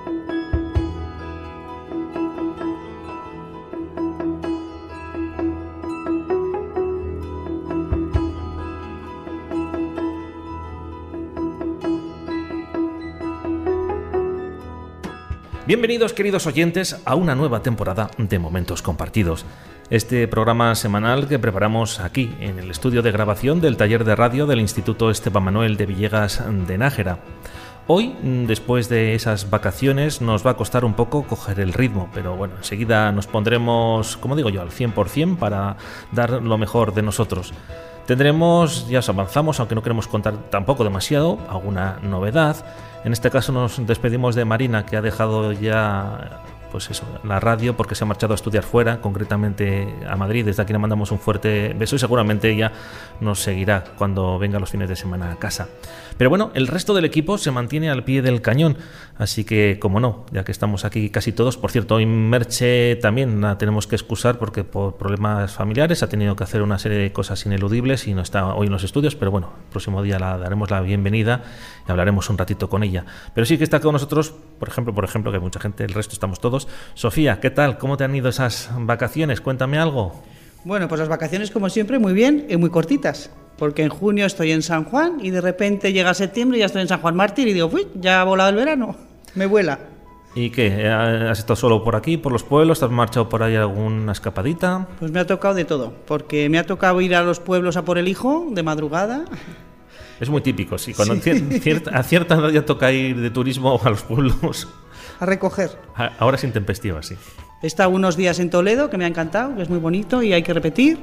Bienvenidos, queridos oyentes, a una nueva temporada de Momentos Compartidos. Este programa semanal que preparamos aquí, en el estudio de grabación del taller de radio del Instituto Esteban Manuel de Villegas de Nájera. Hoy, después de esas vacaciones, nos va a costar un poco coger el ritmo, pero bueno, enseguida nos pondremos, como digo yo, al 100% para dar lo mejor de nosotros. Tendremos, ya os avanzamos, aunque no queremos contar tampoco demasiado, alguna novedad. En este caso nos despedimos de Marina, que ha dejado ya pues eso, la radio porque se ha marchado a estudiar fuera, concretamente a Madrid. Desde aquí le mandamos un fuerte beso y seguramente ella nos seguirá cuando venga los fines de semana a casa. Pero bueno, el resto del equipo se mantiene al pie del cañón, así que como no, ya que estamos aquí casi todos. Por cierto, hoy Merche también la tenemos que excusar porque por problemas familiares ha tenido que hacer una serie de cosas ineludibles y no está hoy en los estudios, pero bueno, el próximo día la daremos la bienvenida y hablaremos un ratito con ella. Pero sí que está con nosotros, por ejemplo, que hay mucha gente, el resto estamos todos. Sofía, ¿qué tal? ¿Cómo te han ido esas vacaciones? Cuéntame algo. Bueno, pues las vacaciones, como siempre, muy bien y muy cortitas. Porque en junio estoy en San Juan y de repente llega septiembre y ya estoy en San Juan Mártir y digo, uy, ya ha volado el verano, me vuela. ¿Y qué? ¿Has estado solo por aquí, por los pueblos? ¿Has marchado por ahí alguna escapadita? Pues me ha tocado de todo, porque me ha tocado ir a los pueblos a por el hijo de madrugada. Es muy típico, sí. Cuando a cierta edad ya toca ir de turismo a los pueblos. A recoger. Ahora es intempestiva, sí. He estado unos días en Toledo, que me ha encantado, que es muy bonito y hay que repetir.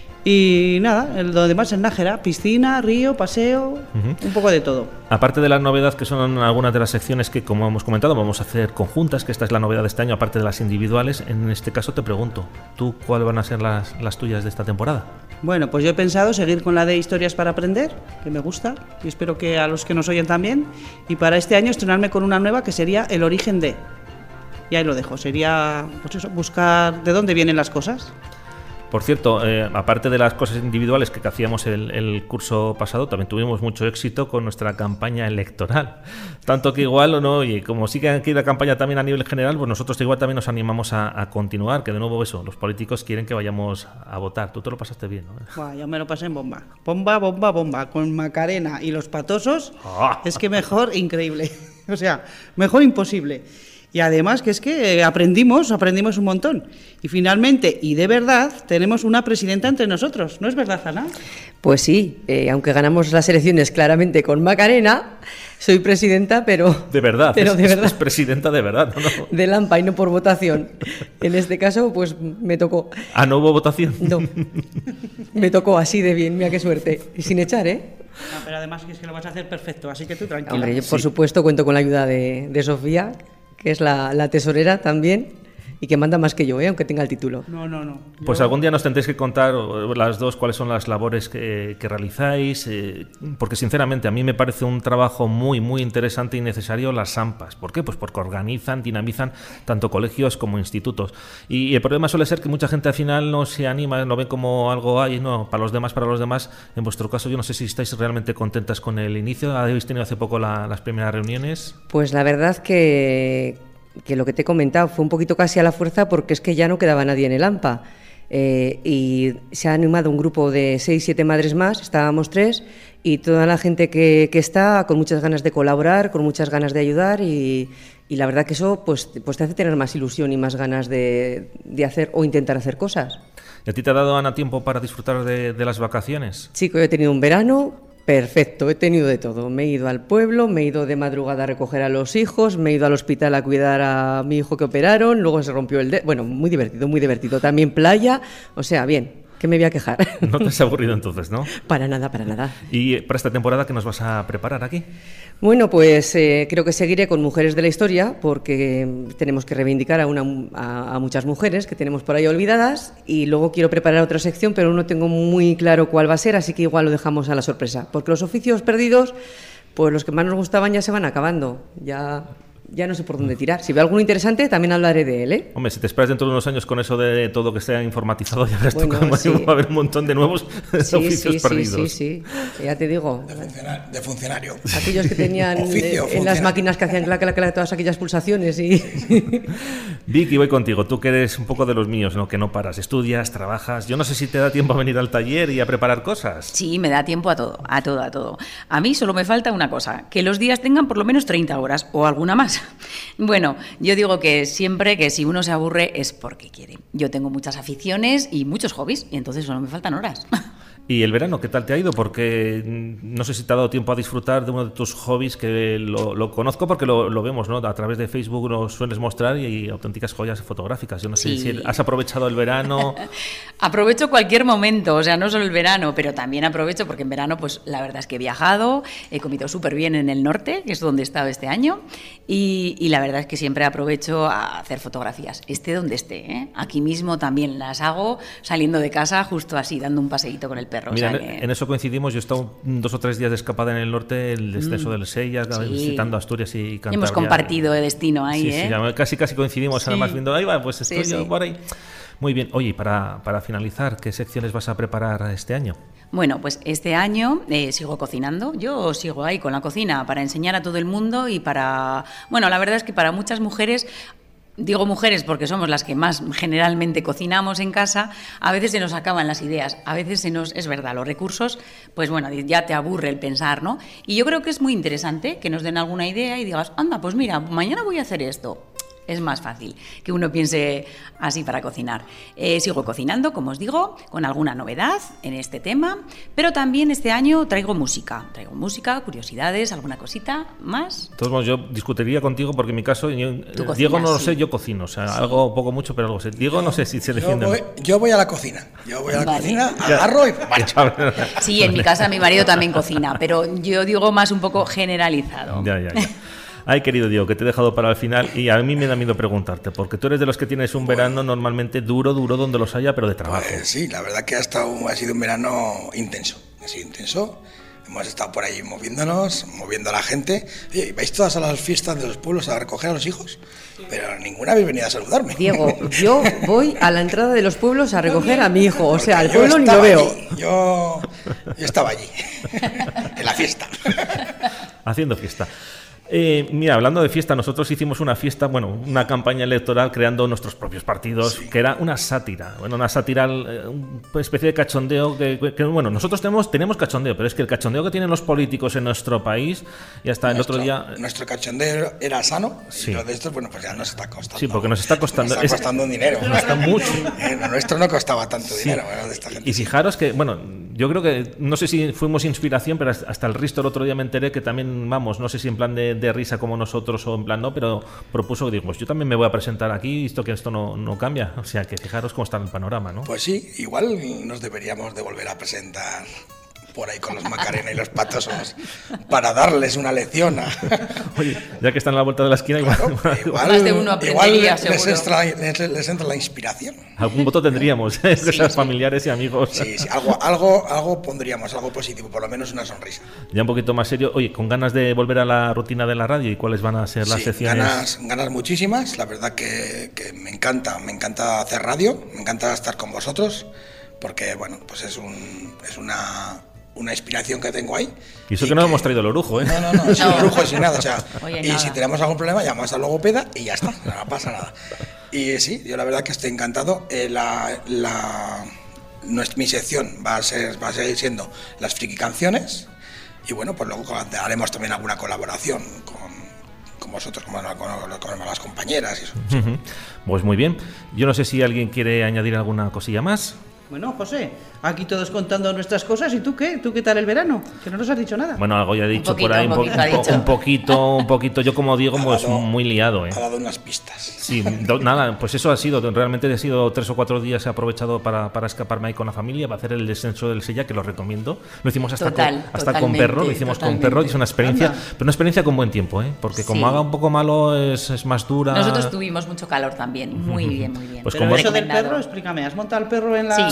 Y nada, lo demás en Nájera, piscina, río, paseo, un poco de todo. Aparte de la novedad que son algunas de las secciones que, como hemos comentado, vamos a hacer conjuntas, que esta es la novedad de este año, aparte de las individuales, en este caso te pregunto, ¿tú cuáles van a ser las tuyas de esta temporada? Bueno, pues yo he pensado seguir con la de historias para aprender, que me gusta, y espero que a los que nos oyen también, y para este año estrenarme con una nueva que sería El origen de. Y ahí lo dejo, sería pues eso, buscar de dónde vienen las cosas. Por cierto, aparte de las cosas individuales que hacíamos el curso pasado, también tuvimos mucho éxito con nuestra campaña electoral. Tanto que igual, o no, y como sigue aquí la campaña también a nivel general, pues nosotros igual también nos animamos a continuar, que de nuevo eso, los políticos quieren que vayamos a votar. Tú te lo pasaste bien, ¿no? Buah, yo me lo pasé en bomba. Bomba, con Macarena y los patosos, es que mejor increíble. O sea, mejor imposible. Y además que es que aprendimos un montón. Y finalmente, y de verdad, tenemos una presidenta entre nosotros. ¿No es verdad, Ana? Pues sí, aunque ganamos las elecciones claramente con Macarena, soy presidenta, pero... De verdad, pero de verdad. Es presidenta de verdad, ¿no? De Lampa y no por votación. En este caso, pues me tocó. ¿Ah, no hubo votación? No, me tocó así de bien, mira qué suerte. Y sin echar, ¿eh? No, pero además es que lo vas a hacer perfecto, así que tú tranquila. Hombre, yo por supuesto cuento con la ayuda de Sofía, que es la tesorera también, y que manda más que yo, aunque tenga el título. No. Pues algún día nos tendréis que contar las dos cuáles son las labores que realizáis, porque sinceramente a mí me parece un trabajo muy, muy interesante y necesario las AMPAs. ¿Por qué? Pues porque organizan, dinamizan tanto colegios como institutos. Y el problema suele ser que mucha gente al final no se anima, lo ven como algo, no, para los demás. En vuestro caso, yo no sé si estáis realmente contentas con el inicio. ¿Habéis tenido hace poco las primeras reuniones? Pues la verdad que lo que te he comentado fue un poquito casi a la fuerza, porque es que ya no quedaba nadie en el AMPA. Y se ha animado un grupo de 6-7 madres más, estábamos 3, y toda la gente que está con muchas ganas de colaborar, con muchas ganas de ayudar, y la verdad que eso pues te hace tener más ilusión y más ganas de hacer o intentar hacer cosas. ¿Y a ti te ha dado, Ana, tiempo para disfrutar de las vacaciones? Sí, yo he tenido un verano perfecto, he tenido de todo. Me he ido al pueblo, me he ido de madrugada a recoger a los hijos, me he ido al hospital a cuidar a mi hijo que operaron, luego se rompió el dedo. Bueno, muy divertido. También playa, o sea, bien. ¿Qué me voy a quejar? No te has aburrido entonces, ¿no? Para nada. ¿Y para esta temporada qué nos vas a preparar aquí? Bueno, pues creo que seguiré con Mujeres de la Historia, porque tenemos que reivindicar a muchas mujeres que tenemos por ahí olvidadas, y luego quiero preparar otra sección, pero no tengo muy claro cuál va a ser, así que igual lo dejamos a la sorpresa, porque los oficios perdidos, pues los que más nos gustaban ya se van acabando, ya ya no sé por dónde tirar. Si veo alguno interesante, también hablaré de él, ¿eh? Hombre, si te esperas dentro de unos años con eso de todo que sea informatizado, ya verás Bueno, tú cómo sí. va a haber un montón de nuevos oficios perdidos. Sí, ya te digo. De funcionario. Aquellos que tenían en las máquinas que hacían clac, todas aquellas pulsaciones y... Vicky, voy contigo. Tú que eres un poco de los míos, ¿no? Que no paras. Estudias, trabajas. Yo no sé si te da tiempo a venir al taller y a preparar cosas. Sí, me da tiempo a todo. A mí solo me falta una cosa, que los días tengan por lo menos 30 horas o alguna más. Bueno, yo digo que siempre que si uno se aburre es porque quiere. Yo tengo muchas aficiones y muchos hobbies y entonces solo me faltan horas. ¿Y el verano qué tal te ha ido? Porque no sé si te ha dado tiempo a disfrutar de uno de tus hobbies, que lo conozco porque lo vemos, ¿no? A través de Facebook nos sueles mostrar y auténticas joyas fotográficas. Yo no sé si has aprovechado el verano. Aprovecho cualquier momento, o sea, no solo el verano, pero también aprovecho porque en verano, pues la verdad es que he viajado, he comido súper bien en el norte, que es donde he estado este año, y la verdad es que siempre aprovecho a hacer fotografías, esté donde esté, ¿eh? Aquí mismo también las hago saliendo de casa, justo así, dando un paseíto con el perro. Mira, o sea que... en eso coincidimos. Yo he estado 2 o 3 días de escapada en el norte, el descenso del Sella, visitando Asturias y Cantabria. Hemos compartido de destino ahí, sí, casi coincidimos, además viendo, ahí va, pues estoy yo por ahí. Muy bien. Oye, para finalizar, ¿qué secciones vas a preparar este año? Bueno, pues este año sigo cocinando. Yo sigo ahí con la cocina para enseñar a todo el mundo y para... Bueno, la verdad es que para muchas mujeres... Digo mujeres porque somos las que más generalmente cocinamos en casa, a veces se nos acaban las ideas, a veces es verdad, los recursos, pues bueno, ya te aburre el pensar, ¿no? Y yo creo que es muy interesante que nos den alguna idea y digas, anda, pues mira, mañana voy a hacer esto. Es más fácil que uno piense así para cocinar. Sigo cocinando, como os digo, con alguna novedad en este tema, pero también este año traigo música, curiosidades, alguna cosita más. De todos modos, yo discutiría contigo porque en mi caso, Diego no lo sé, yo cocino, o sea, algo poco mucho, pero algo sé. Diego no sé si se defiende. Yo voy a la cocina, cocina, agarro y marcho. Sí, en mi casa mi marido también cocina, pero yo digo más un poco generalizado. Ya. Ay, querido Diego, que te he dejado para el final y a mí me da miedo preguntarte, porque tú eres de los que tienes un verano normalmente duro donde los haya, pero de trabajo. Pues sí, la verdad que ha sido un verano intenso, Hemos estado por ahí moviéndonos, moviendo a la gente. Oye, ¿vais todas a las fiestas de los pueblos a recoger a los hijos? Pero ninguna habéis venido a saludarme. Diego, yo voy a la entrada de los pueblos a recoger a mi hijo, o sea, al pueblo ni lo veo. Yo estaba allí, en la fiesta. Haciendo fiesta. Mira, hablando de fiesta, nosotros hicimos una fiesta, una campaña electoral creando nuestros propios partidos, que era una sátira, una especie de cachondeo nosotros tenemos cachondeo, pero es que el cachondeo que tienen los políticos en nuestro país, ya está, el otro día... Nuestro cachondeo era sano, y lo de estos, pues ya nos está costando. Sí, porque nos está costando... Nos está costando un dinero. Cuesta mucho. Lo nuestro no costaba tanto dinero, de esta gente. Y fijaros que, yo creo que, no sé si fuimos inspiración, pero hasta el Risto el otro día me enteré que también, no sé si en plan de risa como nosotros o en plan no, pero propuso que digo, pues yo también me voy a presentar aquí, visto que esto no cambia, o sea que fijaros cómo está el panorama, ¿no? Pues sí, igual nos deberíamos de volver a presentar por ahí con los Macarena y los Patosos para darles una lección. Oye, ya que están a la vuelta de la esquina, igual más de uno aprendería, les entra la inspiración. Algún voto tendríamos, esas familiares y amigos. Sí, algo pondríamos, algo positivo, por lo menos una sonrisa. Ya un poquito más serio, oye, con ganas de volver a la rutina de la radio, ¿y cuáles van a ser las secciones? Ganas muchísimas, la verdad que me encanta hacer radio, me encanta estar con vosotros, porque pues es una inspiración que tengo ahí. Y eso que no hemos traído el orujo, ¿eh? No, sin orujo, sin nada. O sea, Oye, y nada. Si tenemos algún problema, llamamos al logopeda y ya está, no pasa nada. Y sí, yo la verdad que estoy encantado. Mi sección va a seguir siendo las friki canciones. Y pues luego haremos también alguna colaboración con vosotros, con las compañeras y eso. Pues muy bien. Yo no sé si alguien quiere añadir alguna cosilla más. Bueno, José, aquí todos contando nuestras cosas. ¿Y tú qué? ¿Tú qué tal el verano? Que no nos has dicho nada. Bueno, algo ya he dicho poquito, por ahí, un poquito. Yo como Diego, pues muy liado, ¿eh? Ha dado unas pistas. Sí, nada, pues eso realmente ha sido 3 o 4 días, he aprovechado para escaparme ahí con la familia, para hacer el descenso del Sella, que lo recomiendo. Lo hicimos hasta con perro, lo hicimos con perro, y es una experiencia, pero una experiencia con buen tiempo, ¿eh? Porque como haga un poco malo es más dura. Nosotros tuvimos mucho calor también, muy bien. Pues pero como eso del perro, explícame, ¿has montado el perro en la...? Sí,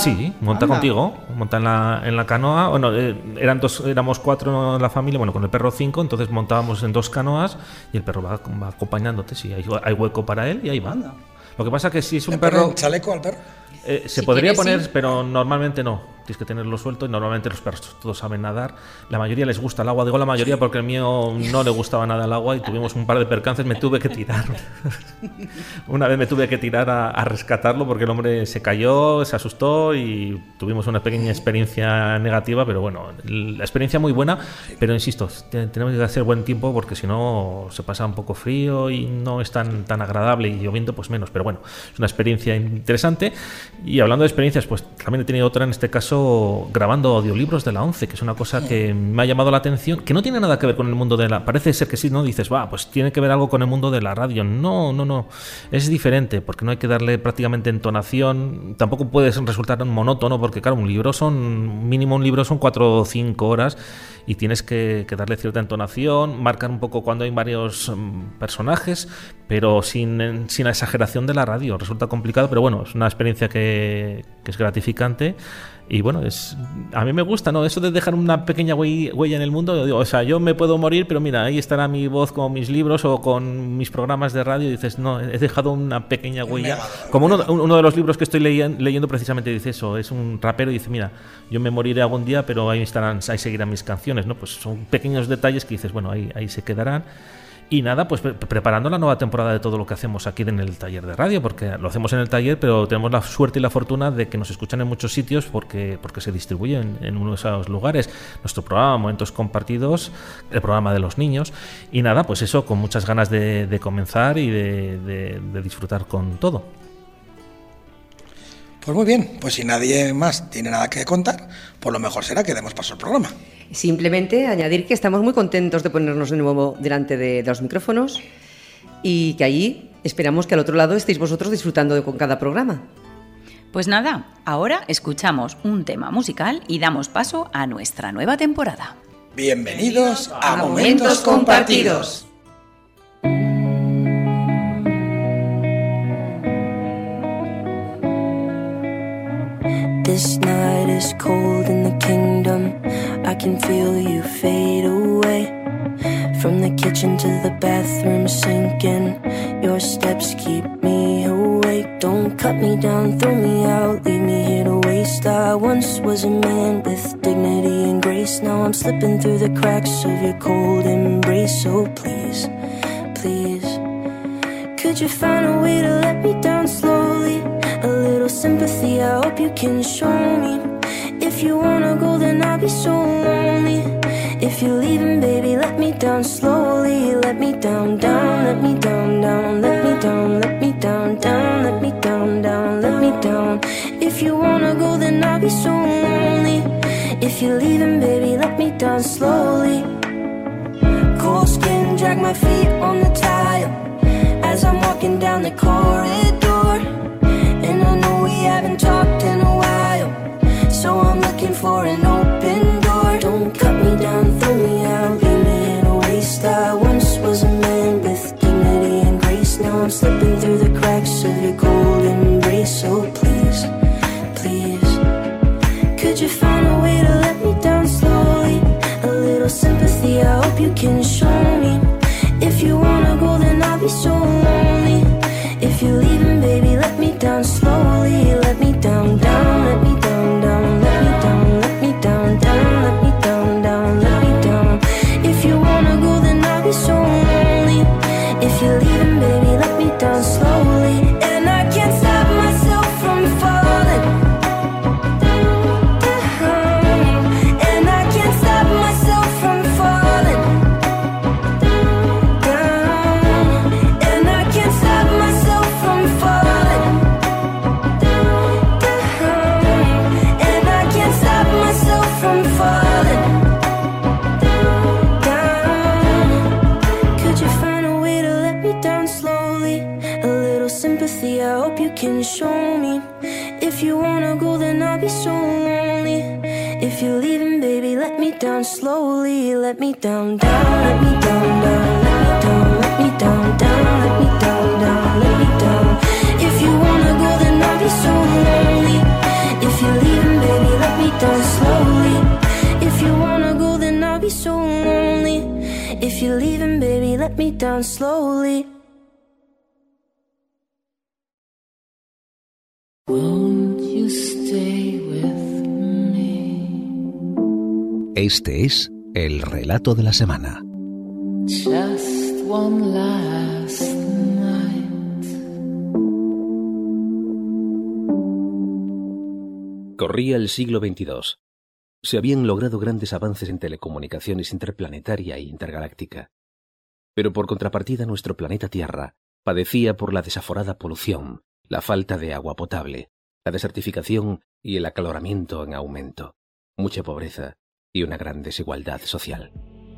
Sí, monta Anda. contigo, monta en la canoa. Bueno, éramos 4 en la familia, bueno, con el perro 5, entonces montábamos en 2 canoas y el perro va acompañándote. Sí, hay hueco para él y ahí va. Anda. Lo que pasa que si es un ¿Le perro... ponen chaleco al perro? Se Si podría quieres, poner, sí. pero normalmente no. Tienes que tenerlo suelto y normalmente los perros todos saben nadar. La mayoría les gusta el agua. Digo la mayoría porque el mío no le gustaba nada el agua y tuvimos un par de percances. Me tuve que tirar. Una vez me tuve que tirar a rescatarlo porque el hombre se cayó, se asustó y tuvimos una pequeña experiencia negativa. Pero bueno, la experiencia muy buena. Pero insisto, tenemos que hacer buen tiempo porque si no se pasa un poco frío y no es tan agradable, y lloviendo pues menos. Pero bueno, es una experiencia interesante. Y hablando de experiencias, pues también he tenido otra, en este caso grabando audiolibros de la ONCE, que es una cosa que me ha llamado la atención, que no tiene nada que ver con el mundo de la... Parece ser que sí, ¿no? Dices, pues tiene que ver algo con el mundo de la radio. No. Es diferente, porque no hay que darle prácticamente entonación. Tampoco puede resultar monótono, porque claro, mínimo un libro son 4 o 5 horas y tienes que darle cierta entonación, marcar un poco cuando hay varios personajes, pero sin la exageración de la radio. Resulta complicado, pero bueno, es una experiencia que es gratificante. Y bueno, a mí me gusta, ¿no? Eso de dejar una pequeña huella en el mundo. O sea, yo me puedo morir, pero mira, ahí estará mi voz con mis libros o con mis programas de radio. Y dices, no, he dejado una pequeña huella. Como uno de los libros que estoy leyendo precisamente dice eso. Es un rapero y dice, mira, yo me moriré algún día, pero ahí seguirán mis canciones, ¿no? Pues son pequeños detalles que dices, bueno, ahí se quedarán. Y nada, pues preparando la nueva temporada de todo lo que hacemos aquí en el taller de radio, porque lo hacemos en el taller, pero tenemos la suerte y la fortuna de que nos escuchan en muchos sitios porque se distribuye en uno de esos lugares. Nuestro programa, Momentos Compartidos, el programa de los niños. Y nada, pues eso, con muchas ganas de comenzar y de disfrutar con todo. Pues muy bien, pues si nadie más tiene nada que contar, pues lo mejor será que demos paso al programa. Simplemente añadir que estamos muy contentos de ponernos de nuevo delante de los micrófonos y que allí esperamos que al otro lado estéis vosotros disfrutando con cada programa. Pues nada, ahora escuchamos un tema musical y damos paso a nuestra nueva temporada. Bienvenidos a Momentos Compartidos. This night is cold in the kingdom. I can feel you fade away. From the kitchen to the bathroom sinking. Your steps keep me awake. Don't cut me down, throw me out, leave me here to waste. I once was a man with dignity and grace. Now I'm slipping through the cracks of your cold embrace. So please, please, could you find a way to let me down slowly? A little sympathy, I hope you can show me. If you wanna go, then I'll be so lonely. If you're leaving, baby, let me down slowly. Let me down, down, let me down, down. Let me down, let me down, down. Let me down, down, let me down. If you wanna go, then I'll be so lonely. If you're leaving, baby, let me down slowly. Cold skin, drag my feet on the tile as I'm walking down the corridor. And I know we haven't talked in a while, so I'm looking for an open door. Don't cut me down, throw me out, leave me in a waste. I once was a man with dignity and grace. Now I'm slipping through the cracks of your cold embrace. So please, please, could you find a way to let me down slowly? A little sympathy, I hope you can show me. If you wanna go, then I'll be so lonely. If you're leaving, baby, let me down slowly. Let me down, down, let me down, down. Let me down, let me down, down. Let me down, down, let me down. If you wanna go, then I'll be so lonely. If you're leaving, baby, let me down slowly. And I can't stop myself from falling down. And I can't stop myself from falling down. And I can't stop myself from falling down. And I can't stop myself from falling down. Could you find a way to let me down slowly? A little sympathy, I hope you can show me. If you wanna go, then I'll be so lonely. If you're leaving, baby, let me down slowly. Let me down, down, let me down, down. Let me down, let me down, down. Let me down, down, let me down. If you wanna go, then I'll be so lonely. If If you're leaving, baby, let me down slowly. If you wanna go, then I'll be so lonely. If you're leaving, baby, let me down slowly. Won't you stay with me? Este es el relato de la semana. Just one last night. Corría el siglo XXII. Se habían logrado grandes avances en telecomunicaciones interplanetaria e intergaláctica. Pero por contrapartida nuestro planeta Tierra padecía por la desaforada polución, la falta de agua potable, la desertificación y el acaloramiento en aumento, mucha pobreza y una gran desigualdad social.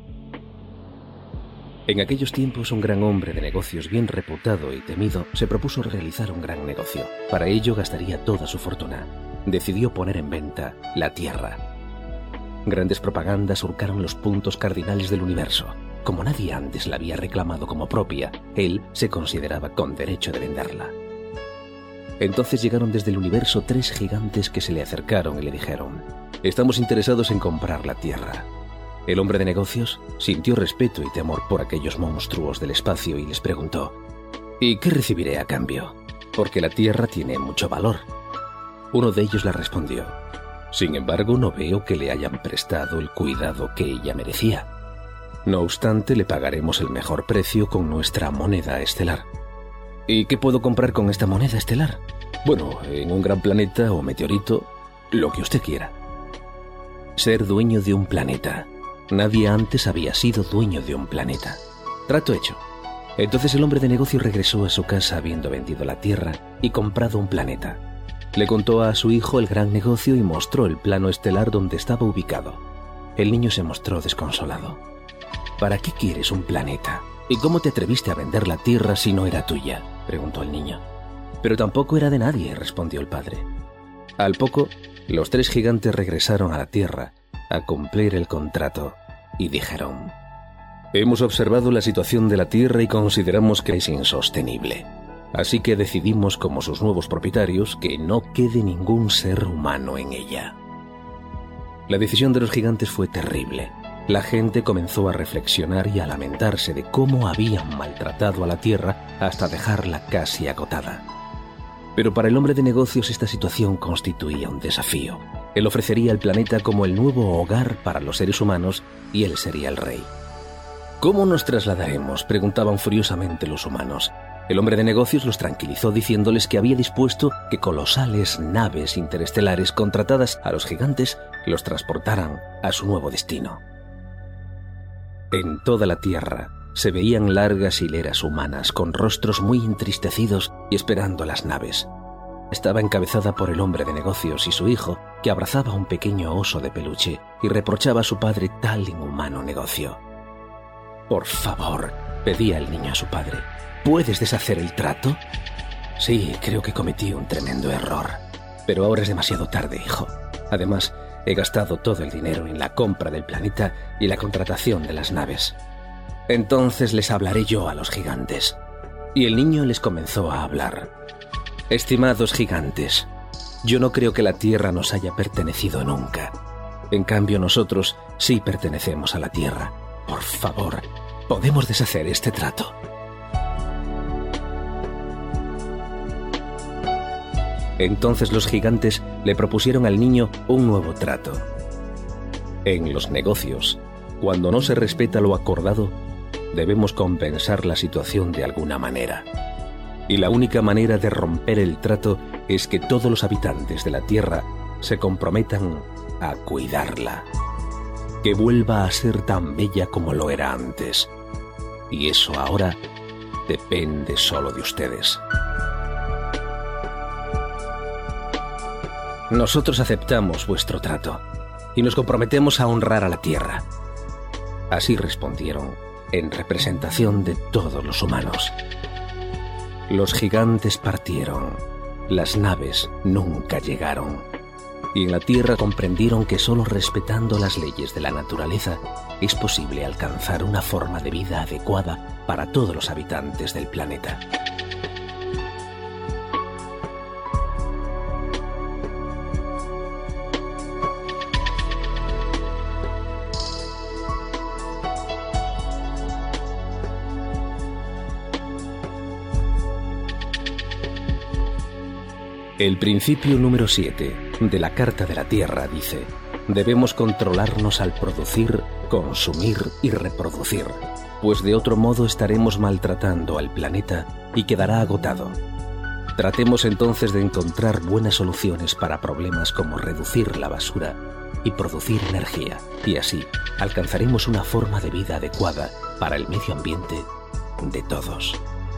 En aquellos tiempos un gran hombre de negocios bien reputado y temido se propuso realizar un gran negocio. Para ello gastaría toda su fortuna. Decidió poner en venta la Tierra. Grandes propagandas surcaron los puntos cardinales del universo. Como nadie antes la había reclamado como propia, él se consideraba con derecho de venderla. Entonces llegaron desde el universo 3 gigantes que se le acercaron y le dijeron: «Estamos interesados en comprar la Tierra». El hombre de negocios sintió respeto y temor por aquellos monstruos del espacio y les preguntó: «¿Y qué recibiré a cambio? Porque la Tierra tiene mucho valor». Uno de ellos le respondió: «Sin embargo, no veo que le hayan prestado el cuidado que ella merecía. No obstante, le pagaremos el mejor precio con nuestra moneda estelar». «¿Y qué puedo comprar con esta moneda estelar?» «Bueno, en un gran planeta o meteorito, lo que usted quiera». Ser dueño de un planeta. Nadie antes había sido dueño de un planeta. Trato hecho. Entonces el hombre de negocio regresó a su casa habiendo vendido la Tierra y comprado un planeta. Le contó a su hijo el gran negocio y mostró el plano estelar donde estaba ubicado. El niño se mostró desconsolado. «¿Para qué quieres un planeta? ¿Y cómo te atreviste a vender la Tierra si no era tuya?», preguntó el niño. «Pero tampoco era de nadie», respondió el padre. Al poco, los 3 gigantes regresaron a la Tierra a cumplir el contrato y dijeron: «Hemos observado la situación de la Tierra y consideramos que es insostenible. Así que decidimos como sus nuevos propietarios que no quede ningún ser humano en ella». La decisión de los gigantes fue terrible. La gente comenzó a reflexionar y a lamentarse de cómo habían maltratado a la Tierra hasta dejarla casi agotada. Pero para el hombre de negocios esta situación constituía un desafío. Él ofrecería el planeta como el nuevo hogar para los seres humanos y él sería el rey. «¿Cómo nos trasladaremos?», preguntaban furiosamente los humanos. El hombre de negocios los tranquilizó diciéndoles que había dispuesto que colosales naves interestelares contratadas a los gigantes los transportaran a su nuevo destino. En toda la Tierra se veían largas hileras humanas con rostros muy entristecidos y esperando las naves. Estaba encabezada por el hombre de negocios y su hijo, que abrazaba un pequeño oso de peluche y reprochaba a su padre tal inhumano negocio. «Por favor», pedía el niño a su padre, «¿puedes deshacer el trato?» «Sí, creo que cometí un tremendo error. Pero ahora es demasiado tarde, hijo. Además, he gastado todo el dinero en la compra del planeta y la contratación de las naves. Entonces les hablaré yo a los gigantes». Y el niño les comenzó a hablar. «Estimados gigantes, yo no creo que la Tierra nos haya pertenecido nunca. En cambio, nosotros sí pertenecemos a la Tierra. Por favor, ¿podemos deshacer este trato?» Entonces los gigantes le propusieron al niño un nuevo trato. En los negocios, cuando no se respeta lo acordado, debemos compensar la situación de alguna manera. Y la única manera de romper el trato es que todos los habitantes de la Tierra se comprometan a cuidarla. Que vuelva a ser tan bella como lo era antes. Y eso ahora depende solo de ustedes. Nosotros aceptamos vuestro trato y nos comprometemos a honrar a la Tierra. Así respondieron en representación de todos los humanos. Los gigantes partieron, las naves nunca llegaron, y en la Tierra comprendieron que solo respetando las leyes de la naturaleza es posible alcanzar una forma de vida adecuada para todos los habitantes del planeta. El principio número 7 de la Carta de la Tierra dice: debemos controlarnos al producir, consumir y reproducir, pues de otro modo estaremos maltratando al planeta y quedará agotado. Tratemos entonces de encontrar buenas soluciones para problemas como reducir la basura y producir energía, y así alcanzaremos una forma de vida adecuada para el medio ambiente de todos.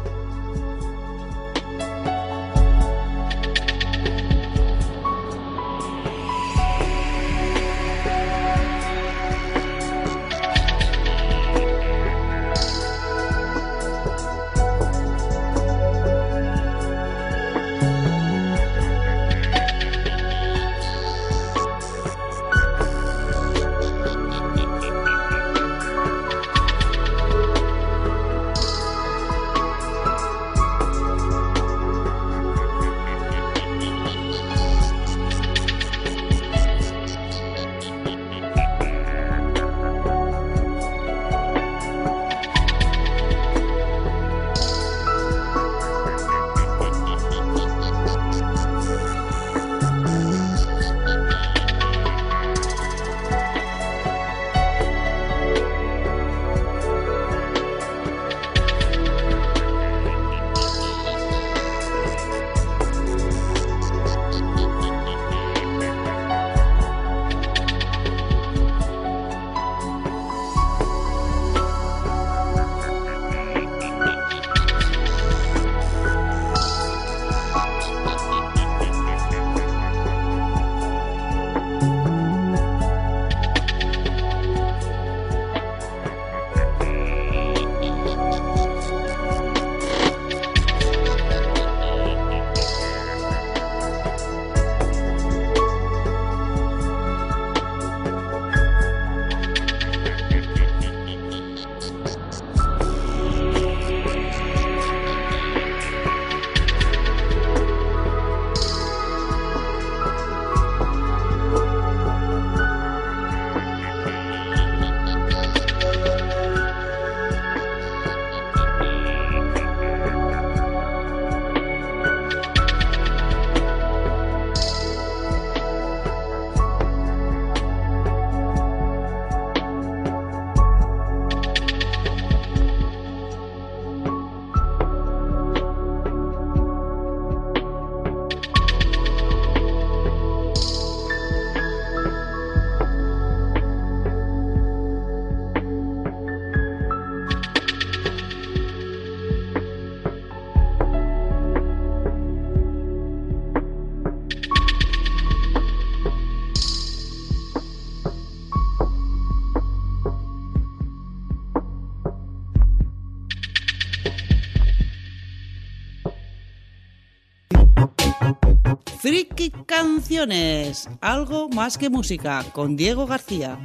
Friki Canciones, algo más que música, con Diego García.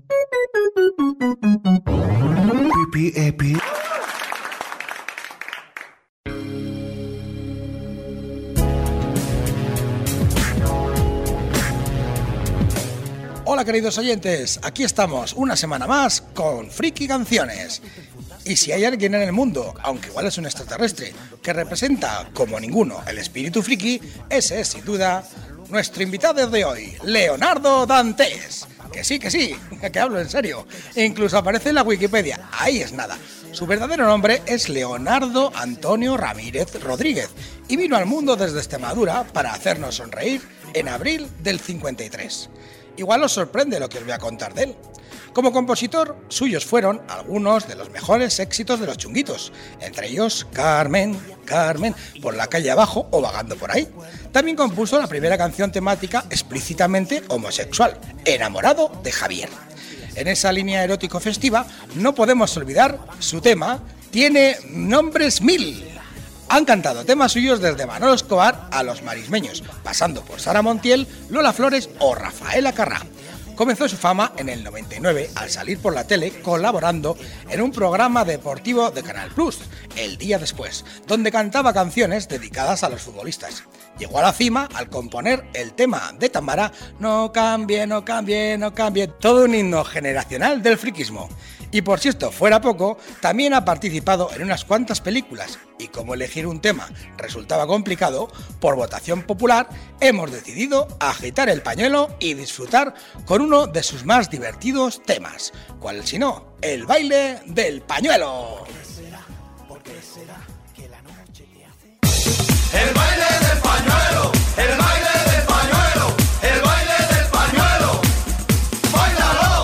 Hola queridos oyentes, aquí estamos una semana más con Friki Canciones. Y si hay alguien en el mundo, aunque igual es un extraterrestre, que representa como ninguno el espíritu friki, ese es sin duda nuestro invitado de hoy, Leonardo Dantes. Que sí, que hablo en serio. Incluso aparece en la Wikipedia, ahí es nada. Su verdadero nombre es Leonardo Antonio Ramírez Rodríguez y vino al mundo desde Extremadura para hacernos sonreír en abril del 53. Igual os sorprende lo que os voy a contar de él. Como compositor, suyos fueron algunos de los mejores éxitos de los Chunguitos, entre ellos Carmen, Carmen, por la calle abajo o vagando por ahí. También compuso la primera canción temática explícitamente homosexual, Enamorado de Javier. En esa línea erótico festiva no podemos olvidar su tema Tiene nombres mil. Han cantado temas suyos desde Manolo Escobar a Los Marismeños, pasando por Sara Montiel, Lola Flores o Rafaela Carrà. Comenzó su fama en el 99 al salir por la tele colaborando en un programa deportivo de Canal Plus, El Día Después, donde cantaba canciones dedicadas a los futbolistas. Llegó a la cima al componer el tema de Tamara No cambie, no cambie, no cambie, todo un himno generacional del friquismo. Y por si esto fuera poco, también ha participado en unas cuantas películas, y como elegir un tema resultaba complicado, por votación popular hemos decidido agitar el pañuelo y disfrutar con uno de sus más divertidos temas. ¿Cuál si no? El baile del pañuelo. ¿Por qué será que la noche te hace? El baile del pañuelo, el baile del pañuelo, el baile del pañuelo. ¡Báilalo!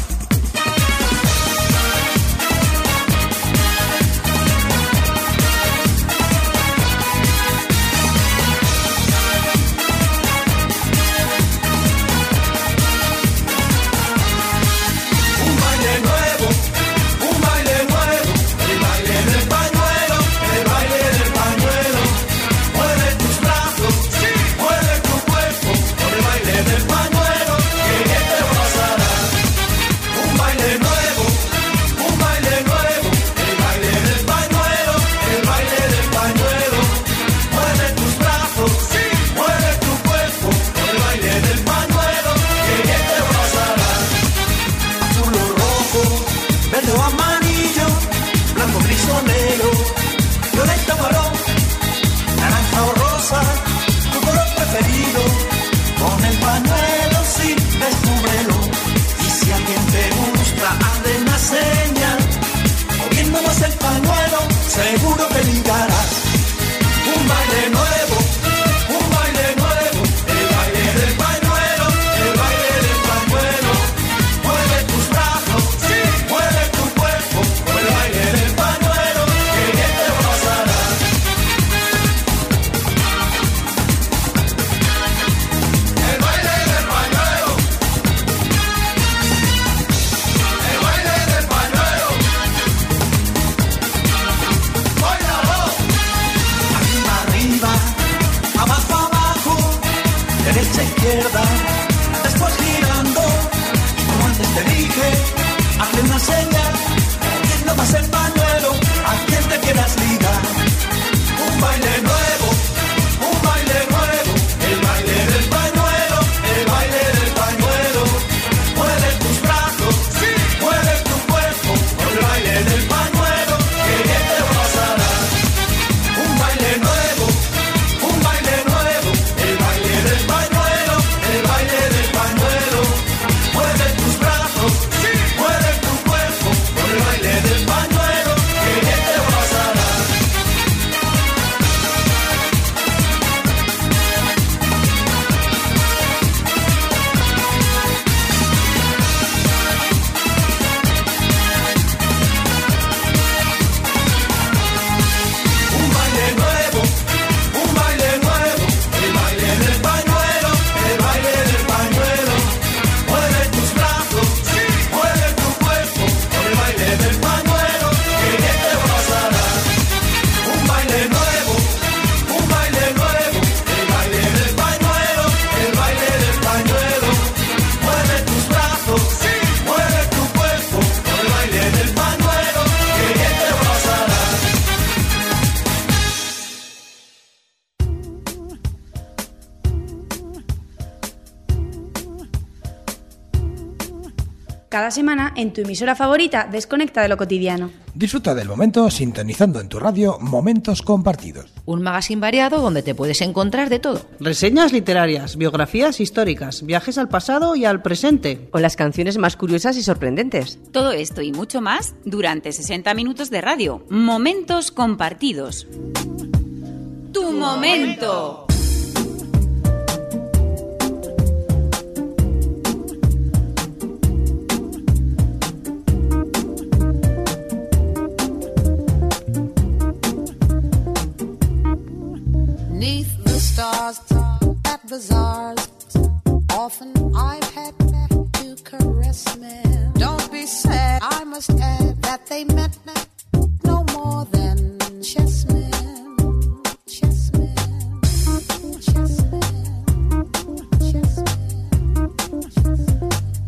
Un baile nuevo, un baile nuevo, el baile del pañuelo, el baile del pañuelo. Mueve tus brazos, mueve tu cuerpo, con el baile del pañuelo, que bien te pasará. Un baile nuevo, un baile nuevo, el baile del pañuelo, el baile del pañuelo. Mueve tus brazos, mueve tu cuerpo, con el baile del pañuelo, que bien te pasará. Azul o rojo, verde o amarillo, blanco, gris o negro, violeta o marrón, naranja o rosa, tu color preferido. Con el pañuelo sí, descúbrelo. Y si alguien te gusta, hazle una señal. Moviendo más el pañuelo, seguro que ligarás. Un baile nuevo, un baile nuevo, el baile del pañuelo, el baile del pañuelo. Mueve tus brazos, mueve tu cuerpo, con el baile del pañuelo, que bien te pasará. El baile del pañuelo, el baile del pañuelo. ¡Báilalo! Arriba, arriba, abajo, abajo, derecha, izquierda, después girando. Y como antes te dije, hazle una señal, moviendo más el pañuelo, a quien te quieras ligar. Un baile nuevo, un baile nuevo, el baile del pañuelo, el baile del pañuelo. Mueve tus brazos, mueve tu cuerpo, con el baile del pañuelo, que bien te pasará. Un baile nuevo, un baile nuevo, el baile del pañuelo, el baile del pañuelo. Mueve tus brazos, mueve tu cuerpo, con el baile del pañuelo, que bien te pasará. Un baile nuevo, un baile nuevo, el baile del pañuelo, el baile del pañuelo. Mueve tus brazos, mueve tu cuerpo, con el baile del pañuelo, que bien te pasará. Un baile nuevo, un baile nuevo, el baile del pañuelo, el baile del pañuelo. Mueve tus brazos, mueve tu cuerpo, con el baile del pañuelo, que bien te pasará. Cada semana, en tu emisora favorita, desconecta de lo cotidiano. Disfruta del momento sintonizando en tu radio Momentos Compartidos. Un magazine variado donde te puedes encontrar de todo. Reseñas literarias, biografías históricas, viajes al pasado y al presente. O las canciones más curiosas y sorprendentes. Todo esto y mucho más durante 60 minutos de radio. Momentos compartidos. ¡Tu momento! Neath the stars at bazaars, often I've had to caress men. Don't be sad, I must add that they meant no more than chessmen. Chessmen, chessmen, chessmen, chessmen.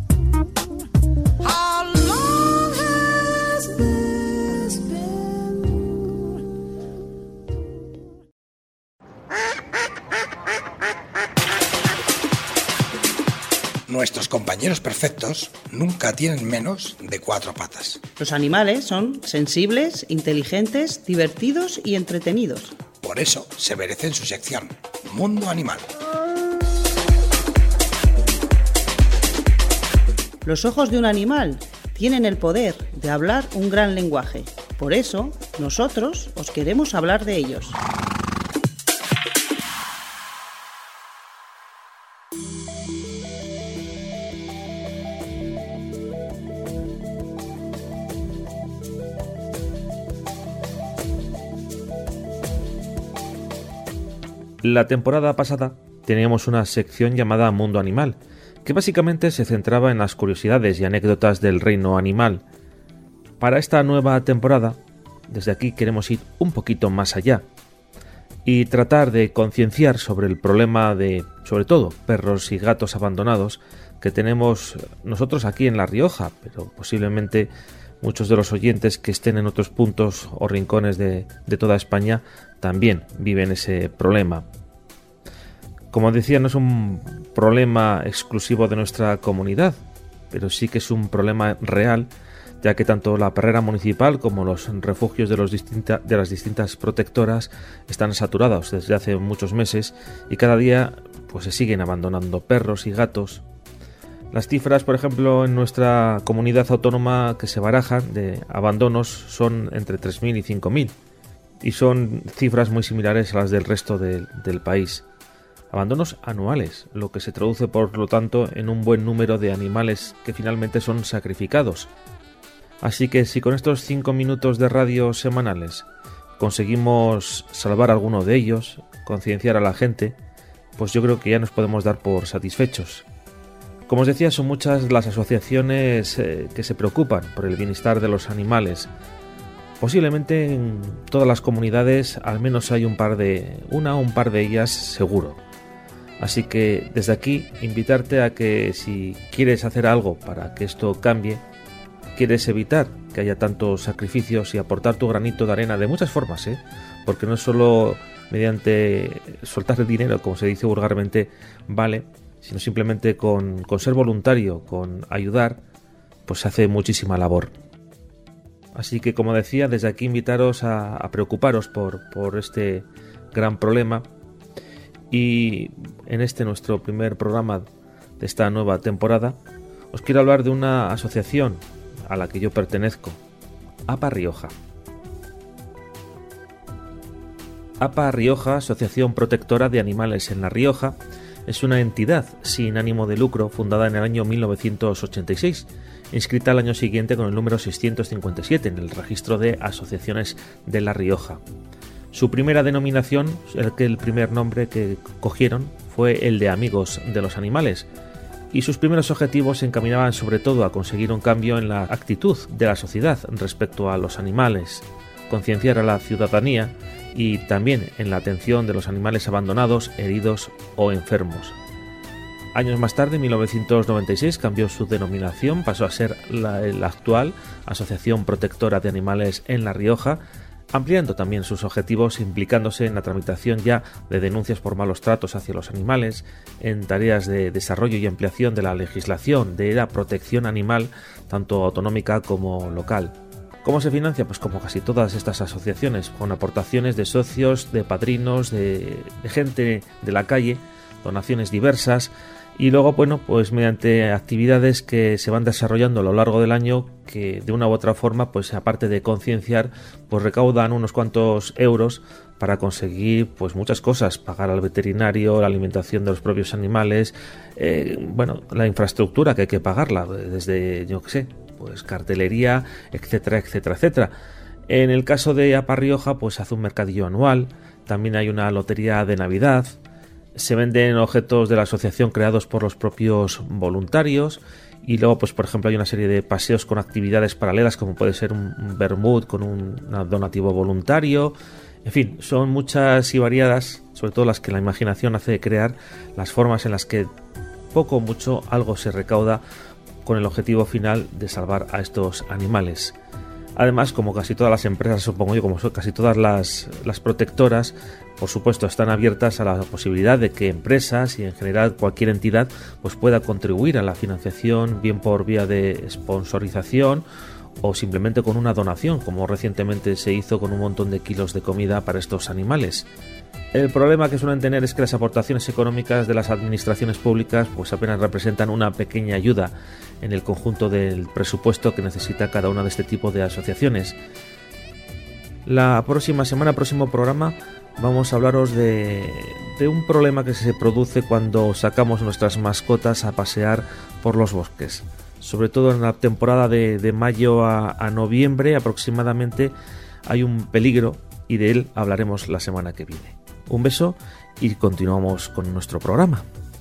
How long has this been? Nuestros compañeros compañeros perfectos nunca tienen menos de 4 patas. Los animales son sensibles, inteligentes, divertidos y entretenidos. Por eso se merecen su sección, Mundo Animal. Los ojos de un animal tienen el poder de hablar un gran lenguaje. Por eso, nosotros os queremos hablar de ellos. La temporada pasada teníamos una sección llamada Mundo Animal, que básicamente se centraba en las curiosidades y anécdotas del reino animal. Para esta nueva temporada, desde aquí queremos ir un poquito más allá y tratar de concienciar sobre el problema de, sobre todo, perros y gatos abandonados que tenemos nosotros aquí en La Rioja, pero posiblemente muchos de los oyentes que estén en otros puntos o rincones de toda España también viven ese problema. Como decía, no es un problema exclusivo de nuestra comunidad, pero sí que es un problema real, ya que tanto la perrera municipal como los refugios de las distintas protectoras están saturados desde hace muchos meses y cada día pues se siguen abandonando perros y gatos. Las cifras, por ejemplo, en nuestra comunidad autónoma que se barajan de abandonos son entre 3.000 y 5.000 y son cifras muy similares a las del resto del país. Abandonos anuales, lo que se traduce por lo tanto en un buen número de animales que finalmente son sacrificados. Así que si con estos 5 minutos de radio semanales conseguimos salvar alguno de ellos, concienciar a la gente, pues yo creo que ya nos podemos dar por satisfechos. Como os decía, son muchas las asociaciones que se preocupan por el bienestar de los animales. Posiblemente en todas las comunidades al menos hay una o un par de ellas seguro. Así que desde aquí invitarte a que si quieres hacer algo para que esto cambie, quieres evitar que haya tantos sacrificios y aportar tu granito de arena de muchas formas, porque no es solo mediante soltar el dinero, como se dice vulgarmente, vale, sino simplemente con ser voluntario, con ayudar, pues se hace muchísima labor. Así que, como decía, desde aquí invitaros a preocuparos por este gran problema. Y en nuestro primer programa de esta nueva temporada, os quiero hablar de una asociación a la que yo pertenezco, APA Rioja. APA Rioja, Asociación Protectora de Animales en La Rioja, es una entidad sin ánimo de lucro fundada en el año 1986, inscrita al año siguiente con el número 657 en el registro de asociaciones de La Rioja. Su primera denominación, el primer nombre que cogieron, fue el de Amigos de los Animales, y sus primeros objetivos se encaminaban sobre todo a conseguir un cambio en la actitud de la sociedad respecto a los animales, concienciar a la ciudadanía y también en la atención de los animales abandonados, heridos o enfermos. Años más tarde, en 1996, cambió su denominación, pasó a ser la actual Asociación Protectora de Animales en La Rioja, ampliando también sus objetivos, implicándose en la tramitación ya de denuncias por malos tratos hacia los animales, en tareas de desarrollo y ampliación de la legislación de la protección animal, tanto autonómica como local. ¿Cómo se financia? Pues como casi todas estas asociaciones, con aportaciones de socios, de padrinos, de gente de la calle, donaciones diversas, y luego, bueno, pues mediante actividades que se van desarrollando a lo largo del año, que de una u otra forma, pues aparte de concienciar, pues recaudan unos cuantos euros para conseguir pues muchas cosas, pagar al veterinario, la alimentación de los propios animales, la infraestructura que hay que pagarla, desde, yo qué sé, pues cartelería, etcétera, etcétera, etcétera. En el caso de APA Rioja, pues hace un mercadillo anual, también hay una lotería de Navidad, se venden objetos de la asociación creados por los propios voluntarios y luego, pues por ejemplo, hay una serie de paseos con actividades paralelas como puede ser un vermut con un donativo voluntario. En fin, son muchas y variadas, sobre todo las que la imaginación hace crear, las formas en las que poco o mucho algo se recauda con el objetivo final de salvar a estos animales. Además, como casi todas las empresas, supongo yo, como son casi todas las protectoras, por supuesto, están abiertas a la posibilidad de que empresas y en general cualquier entidad pues pueda contribuir a la financiación, bien por vía de sponsorización o simplemente con una donación, como recientemente se hizo con un montón de kilos de comida para estos animales. El problema que suelen tener es que las aportaciones económicas de las administraciones públicas pues apenas representan una pequeña ayuda en el conjunto del presupuesto que necesita cada una de este tipo de asociaciones. La próxima semana, próximo programa, vamos a hablaros de un problema que se produce cuando sacamos nuestras mascotas a pasear por los bosques. Sobre todo en la temporada de mayo a noviembre aproximadamente hay un peligro y de él hablaremos la semana que viene. Un beso y continuamos con nuestro programa.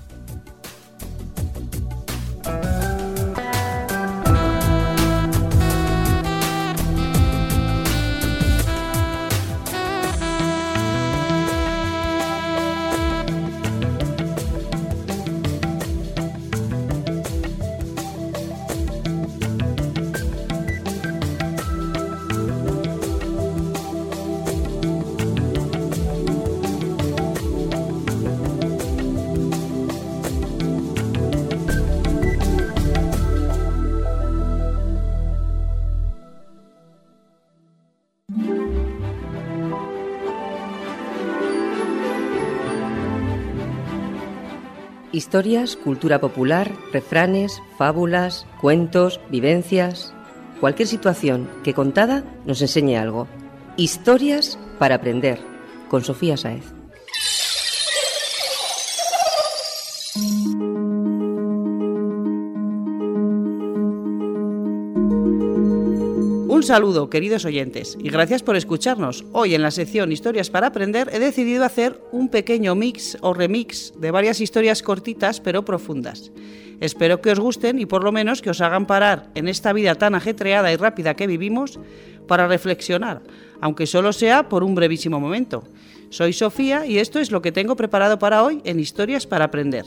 Historias, cultura popular, refranes, fábulas, cuentos, vivencias... Cualquier situación que contada nos enseñe algo. Historias para aprender, con Sofía Sáez. Un saludo, queridos oyentes, y gracias por escucharnos. Hoy en la sección Historias para Aprender he decidido hacer un pequeño mix o remix de varias historias cortitas pero profundas. Espero que os gusten y por lo menos que os hagan parar en esta vida tan ajetreada y rápida que vivimos para reflexionar, aunque solo sea por un brevísimo momento. Soy Sofía y esto es lo que tengo preparado para hoy en Historias para Aprender.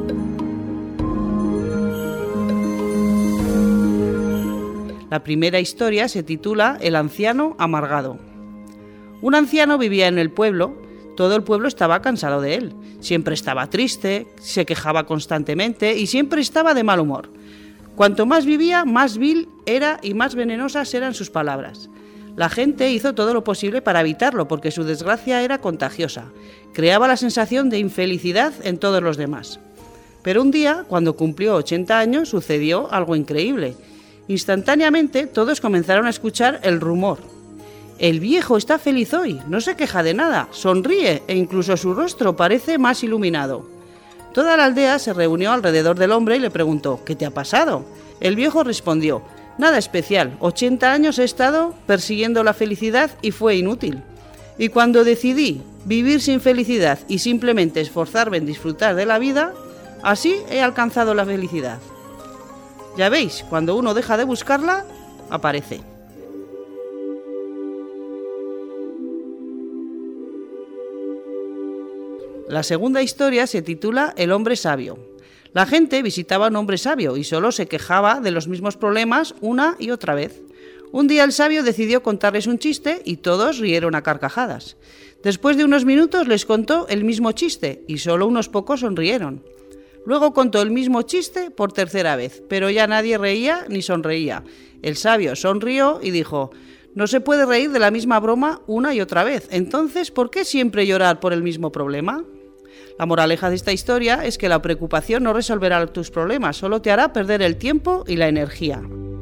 La primera historia se titula El anciano amargado. Un anciano vivía en el pueblo. Todo el pueblo estaba cansado de él. Siempre estaba triste, se quejaba constantemente y siempre estaba de mal humor. Cuanto más vivía, más vil era y más venenosas eran sus palabras. La gente hizo todo lo posible para evitarlo porque su desgracia era contagiosa. Creaba la sensación de infelicidad en todos los demás. Pero un día, cuando cumplió 80 años, sucedió algo increíble. Instantáneamente todos comenzaron a escuchar el rumor. El viejo está feliz hoy, no se queja de nada, sonríe e incluso su rostro parece más iluminado. Toda la aldea se reunió alrededor del hombre y le preguntó: ¿qué te ha pasado? El viejo respondió: nada especial, 80 años he estado persiguiendo la felicidad y fue inútil. Y cuando decidí vivir sin felicidad y simplemente esforzarme en disfrutar de la vida, así he alcanzado la felicidad. Ya veis, cuando uno deja de buscarla, aparece. La segunda historia se titula El hombre sabio. La gente visitaba a un hombre sabio y solo se quejaba de los mismos problemas una y otra vez. Un día el sabio decidió contarles un chiste y todos rieron a carcajadas. Después de unos minutos les contó el mismo chiste y solo unos pocos sonrieron. Luego contó el mismo chiste por tercera vez, pero ya nadie reía ni sonreía. El sabio sonrió y dijo: no se puede reír de la misma broma una y otra vez. Entonces, ¿por qué siempre llorar por el mismo problema? La moraleja de esta historia es que la preocupación no resolverá tus problemas, solo te hará perder el tiempo y la energía.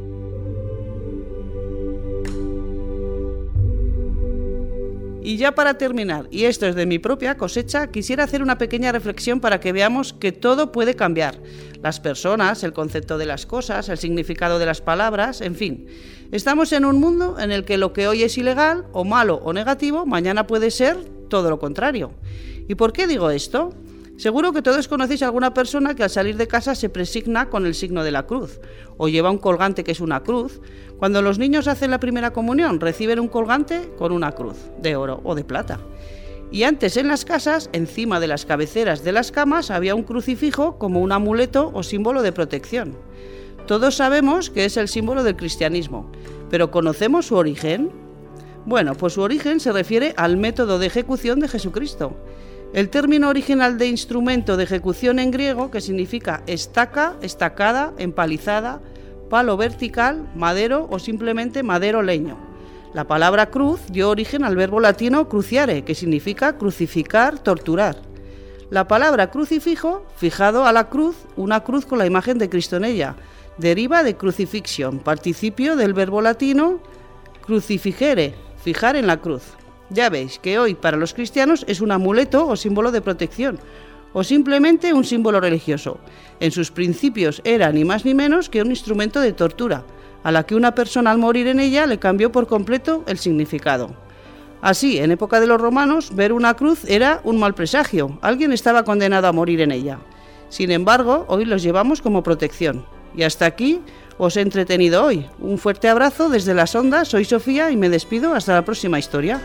Y ya para terminar, y esto es de mi propia cosecha, quisiera hacer una pequeña reflexión para que veamos que todo puede cambiar. Las personas, el concepto de las cosas, el significado de las palabras, en fin. Estamos en un mundo en el que lo que hoy es ilegal, o malo o negativo, mañana puede ser todo lo contrario. ¿Y por qué digo esto? Seguro que todos conocéis a alguna persona que al salir de casa se presigna con el signo de la cruz, o lleva un colgante que es una cruz. Cuando los niños hacen la primera comunión, reciben un colgante con una cruz, de oro o de plata. Y antes en las casas, encima de las cabeceras de las camas, había un crucifijo como un amuleto o símbolo de protección. Todos sabemos que es el símbolo del cristianismo, ¿Pero conocemos su origen? Bueno, pues su origen se refiere al método de ejecución de Jesucristo. El término original de instrumento de ejecución en griego, que significa estaca, estacada, empalizada, palo vertical, madero o simplemente madero leño. La palabra cruz dio origen al verbo latino cruciare, que significa crucificar, torturar. La palabra crucifijo, fijado a la cruz, una cruz con la imagen de Cristo en ella, deriva de crucifixion, participio del verbo latino crucifigere, fijar en la cruz. Ya veis que hoy para los cristianos es un amuleto o símbolo de protección, o simplemente un símbolo religioso. En sus principios era ni más ni menos que un instrumento de tortura, a la que una persona al morir en ella le cambió por completo el significado. Así, en época de los romanos, ver una cruz era un mal presagio, alguien estaba condenado a morir en ella. Sin embargo, hoy los llevamos como protección. Y hasta aquí os he entretenido hoy. Un fuerte abrazo desde las ondas, soy Sofía y me despido hasta la próxima historia.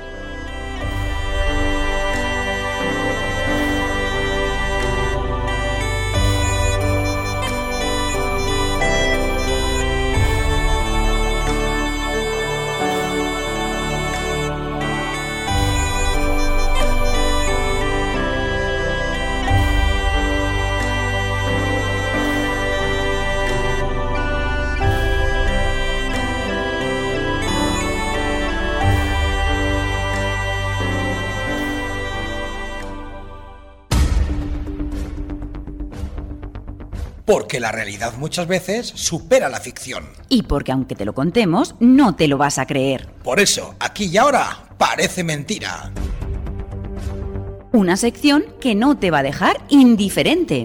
Porque la realidad muchas veces supera la ficción. Y porque aunque te lo contemos, no te lo vas a creer. Por eso, aquí y ahora, parece mentira. Una sección que no te va a dejar indiferente.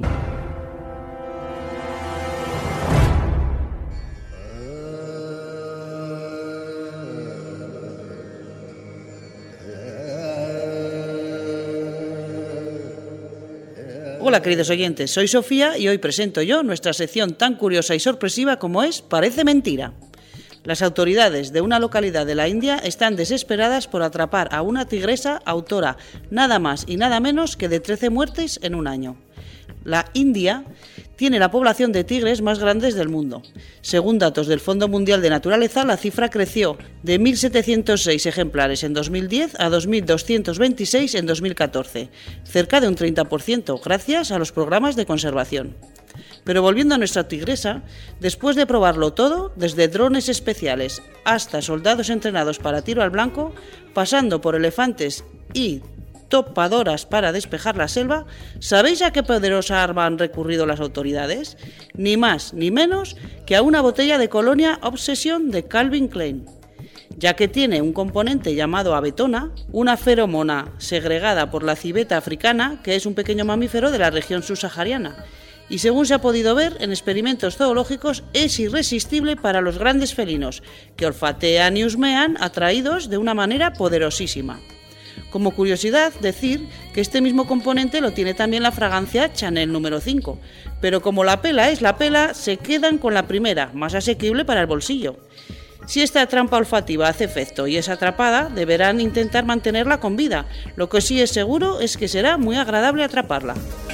Hola queridos oyentes, soy Sofía y hoy presento yo nuestra sección tan curiosa y sorpresiva como es Parece Mentira. Las autoridades de una localidad de la India están desesperadas por atrapar a una tigresa autora nada más y nada menos que de 13 muertes en un año. La India tiene la población de tigres más grande del mundo. Según datos del Fondo Mundial de Naturaleza, la cifra creció de 1.706 ejemplares en 2010 a 2.226 en 2014, cerca de un 30% gracias a los programas de conservación. Pero volviendo a nuestra tigresa, después de probarlo todo, desde drones especiales hasta soldados entrenados para tiro al blanco, pasando por elefantes y topadoras para despejar la selva, ¿sabéis a qué poderosa arma han recurrido las autoridades? Ni más ni menos que a una botella de Colonia Obsession de Calvin Klein, ya que tiene un componente llamado abetona, una feromona segregada por la civeta africana, que es un pequeño mamífero de la región subsahariana, y según se ha podido ver en experimentos zoológicos es irresistible para los grandes felinos, que olfatean y husmean atraídos de una manera poderosísima. Como curiosidad, decir que este mismo componente lo tiene también la fragancia Chanel número 5, pero como la pela es la pela, se quedan con la primera, más asequible para el bolsillo. Si esta trampa olfativa hace efecto y es atrapada, deberán intentar mantenerla con vida. Lo que sí es seguro es que será muy agradable atraparla.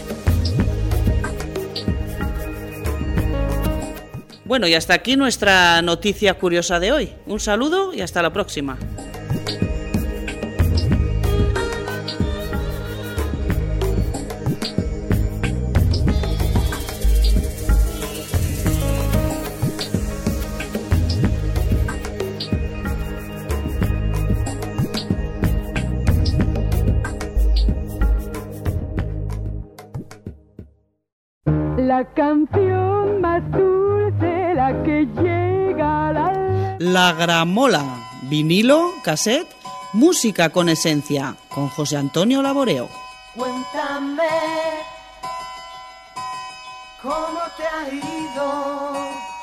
Bueno, y hasta aquí nuestra noticia curiosa de hoy. Un saludo y hasta la próxima. La canción más dulce, la que llega a La Gramola, vinilo, cassette, música con esencia, con José Antonio Laboreo. Cuéntame cómo te ha ido.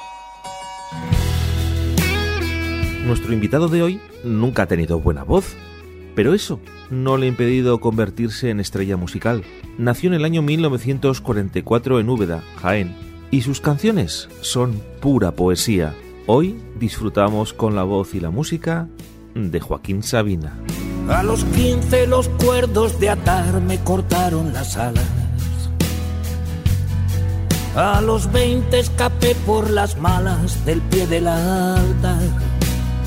Nuestro invitado de hoy nunca ha tenido buena voz, pero eso no le ha impedido convertirse en estrella musical. Nació en el año 1944 en Úbeda, Jaén, y sus canciones son pura poesía. Hoy disfrutamos con la voz y la música de Joaquín Sabina. A los 15 los cuerdos de atar me cortaron las alas. A los 20 escapé por las malas del pie del altar.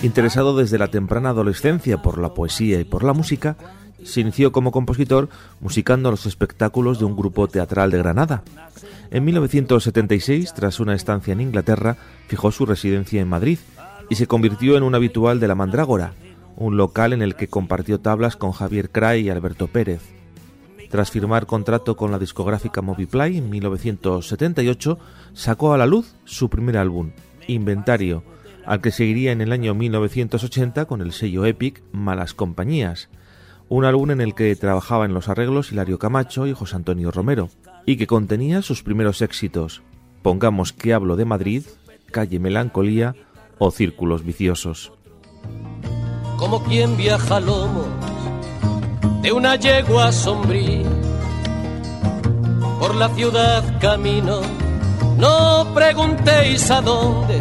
Interesado desde la temprana adolescencia por la poesía y por la música, se inició como compositor musicando los espectáculos de un grupo teatral de Granada. En 1976, tras una estancia en Inglaterra, fijó su residencia en Madrid y se convirtió en un habitual de La Mandrágora, un local en el que compartió tablas con Javier Cray y Alberto Pérez. Tras firmar contrato con la discográfica Moviplay en 1978, sacó a la luz su primer álbum, Inventario, al que seguiría en el año 1980 con el sello Epic Malas Compañías, un álbum en el que trabajaba en los arreglos Hilario Camacho y José Antonio Romero, y que contenía sus primeros éxitos, Pongamos que hablo de Madrid, Calle Melancolía o Círculos viciosos. Como quien viaja a lomos de una yegua sombría, por la ciudad camino, no preguntéis a dónde,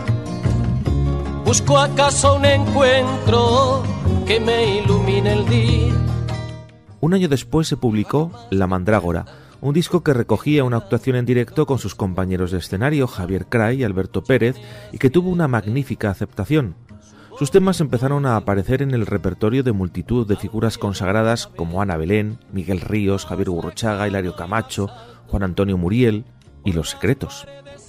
busco acaso un encuentro que me ilumine el día. Un año después se publicó La Mandrágora, un disco que recogía una actuación en directo con sus compañeros de escenario Javier Cray y Alberto Pérez y que tuvo una magnífica aceptación. Sus temas empezaron a aparecer en el repertorio de multitud de figuras consagradas como Ana Belén, Miguel Ríos, Javier Gurruchaga, Hilario Camacho, Juan Antonio Muriel y Los Secretos.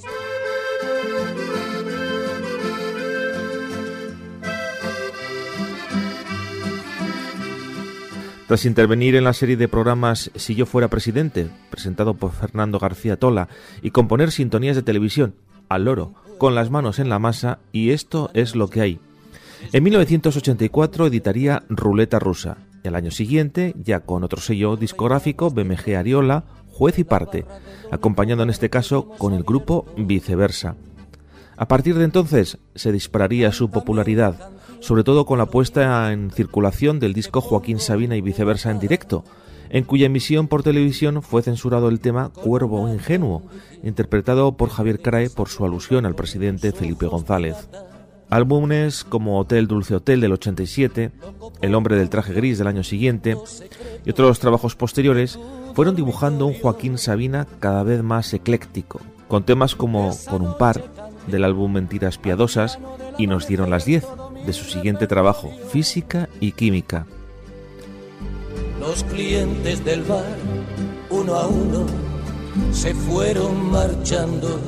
Tras intervenir en la serie de programas Si yo fuera presidente, presentado por Fernando García Tola, y componer sintonías de televisión al loro, con las manos en la masa y Esto es lo que hay. En 1984 editaría Ruleta Rusa, y al año siguiente, ya con otro sello discográfico, BMG Ariola, Juez y Parte, acompañado en este caso con el grupo Viceversa. A partir de entonces se dispararía su popularidad, sobre todo con la puesta en circulación del disco Joaquín Sabina y Viceversa en directo, en cuya emisión por televisión fue censurado el tema Cuervo Ingenuo, interpretado por Javier Cray por su alusión al presidente Felipe González. Álbumes como Hotel Dulce Hotel del 87, El hombre del traje gris del año siguiente y otros trabajos posteriores fueron dibujando un Joaquín Sabina cada vez más ecléctico, con temas como Con un par, del álbum Mentiras Piadosas, y Nos dieron las 10, de su siguiente trabajo, Física y Química. Los clientes del bar, uno a uno, se fueron marchando.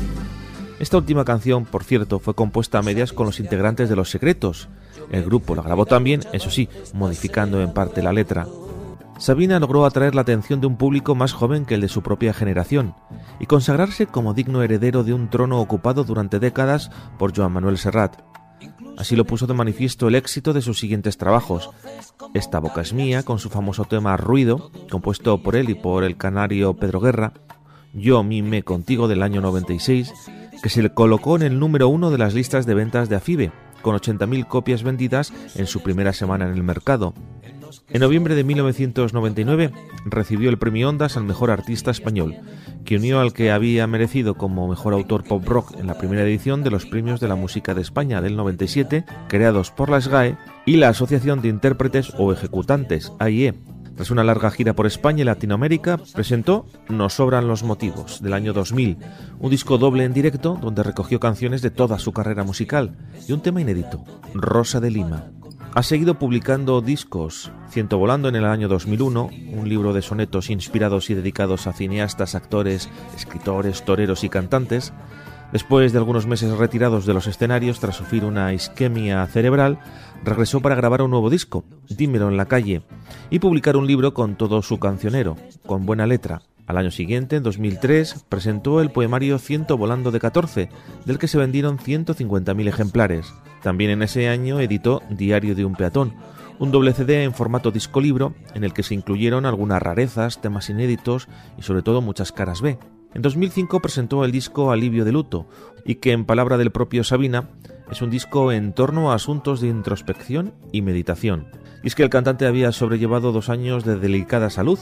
Esta última canción, por cierto, fue compuesta a medias con los integrantes de Los Secretos. El grupo la grabó también, eso sí, modificando en parte la letra. Sabina logró atraer la atención de un público más joven que el de su propia generación y consagrarse como digno heredero de un trono ocupado durante décadas por Joan Manuel Serrat. Así lo puso de manifiesto el éxito de sus siguientes trabajos. Esta boca es mía, con su famoso tema Ruido, compuesto por él y por el canario Pedro Guerra, Yo mimé contigo del año 96, que se le colocó en el número 1 de las listas de ventas de AFIBE, con 80.000 copias vendidas en su primera semana en el mercado. En noviembre de 1999 recibió el premio Ondas al mejor artista español, que unió al que había merecido como mejor autor pop rock en la primera edición de los Premios de la Música de España del 97, creados por la SGAE y la Asociación de Intérpretes o Ejecutantes, AIE. Tras una larga gira por España y Latinoamérica, presentó Nos sobran los motivos, del año 2000, un disco doble en directo donde recogió canciones de toda su carrera musical y un tema inédito, Rosa de Lima. Ha seguido publicando discos, Ciento volando en el año 2001, un libro de sonetos inspirados y dedicados a cineastas, actores, escritores, toreros y cantantes. Después de algunos meses retirados de los escenarios tras sufrir una isquemia cerebral, regresó para grabar un nuevo disco, Dímelo en la calle, y publicar un libro con todo su cancionero, con buena letra. Al año siguiente, en 2003, presentó el poemario Ciento volando de 14, del que se vendieron 150.000 ejemplares. También en ese año editó Diario de un peatón, un doble CD en formato disco-libro en el que se incluyeron algunas rarezas, temas inéditos y sobre todo muchas caras B. En 2005 presentó el disco Alivio de luto, y que en palabra del propio Sabina es un disco en torno a asuntos de introspección y meditación. Y es que el cantante había sobrellevado 2 años de delicada salud,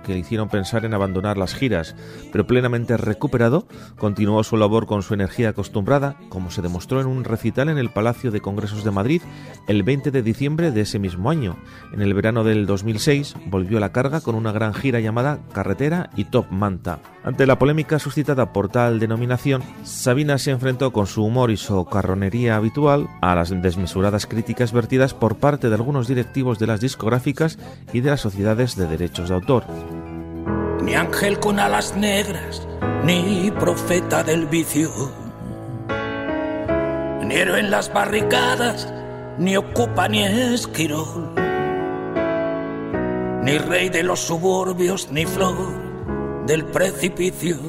que le hicieron pensar en abandonar las giras, pero plenamente recuperado, continuó su labor con su energía acostumbrada, como se demostró en un recital en el Palacio de Congresos de Madrid el 20 de diciembre de ese mismo año. En el verano del 2006 volvió a la carga con una gran gira llamada Carretera y Top Manta. Ante la polémica suscitada por tal denominación, Sabina se enfrentó con su humor y socarronería habitual a las desmesuradas críticas vertidas por parte de algunos directivos de las discográficas y de las sociedades de derechos de autor. Ni ángel con alas negras, ni profeta del vicio, ni héroe en las barricadas, ni ocupa ni esquirol, ni rey de los suburbios, ni flor del precipicio,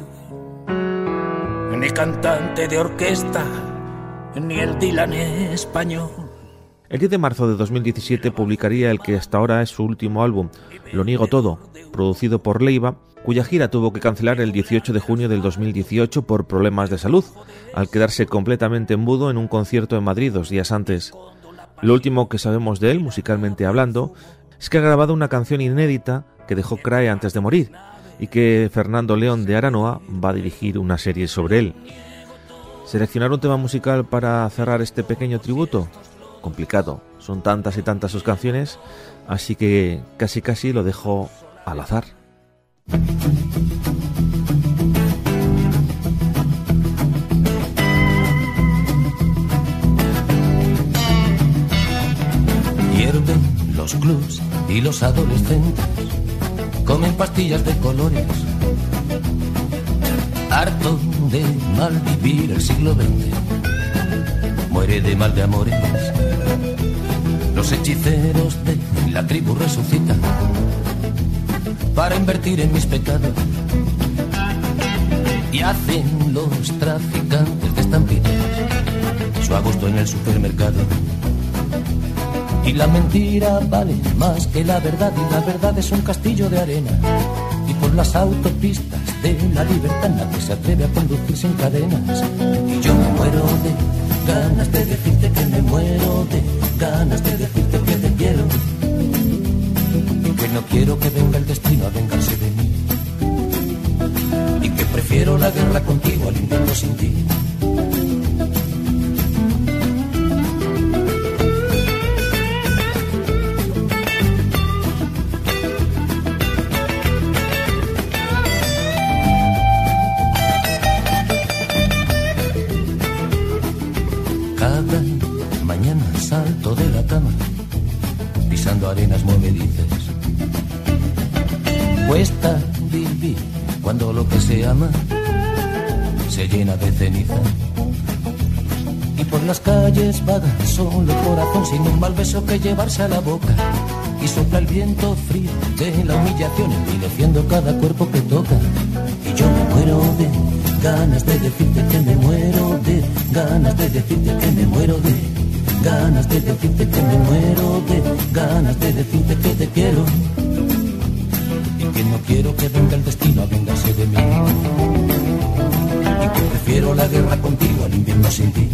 ni cantante de orquesta, ni el Dylan español. El 10 de marzo de 2017 publicaría el que hasta ahora es su último álbum, Lo niego todo, producido por Leiva, cuya gira tuvo que cancelar el 18 de junio del 2018 por problemas de salud, al quedarse completamente mudo en un concierto en Madrid 2 días antes. Lo último que sabemos de él, musicalmente hablando, es que ha grabado una canción inédita que dejó CRAE antes de morir, y que Fernando León de Aranoa va a dirigir una serie sobre él. ¿Seleccionar un tema musical para cerrar este pequeño tributo? Complicado, son tantas y tantas sus canciones, así que casi lo dejo al azar. Hierven los clubs y los adolescentes comen pastillas de colores. Harto de mal vivir el siglo XX, muere de mal de amores. Los hechiceros de la tribu resucitan para invertir en mis pecados, y hacen los traficantes de estampitas su a gusto en el supermercado. Y la mentira vale más que la verdad, y la verdad es un castillo de arena. Y por las autopistas de la libertad nadie se atreve a conducir sin cadenas. Y yo me muero de ganas de decirte que me muero, de ganas de decirte que te quiero, y que no quiero que venga el destino a vengarse de mí, y que prefiero la guerra contigo al invierno sin ti. Salto de la cama, pisando arenas movedices. Cuesta vivir cuando lo que se ama se llena de ceniza. Y por las calles vaga solo el corazón, sin un mal beso que llevarse a la boca. Y sopla el viento frío de la humillación, envileciendo cada cuerpo que toca. Y yo me muero de ganas de decirte que me muero, de ganas de decirte que me muero, de ganas de decirte que me muero, de ganas de decirte que te quiero, y que no quiero que venga el destino a vengarse de mí, y que prefiero la guerra contigo al invierno sin ti.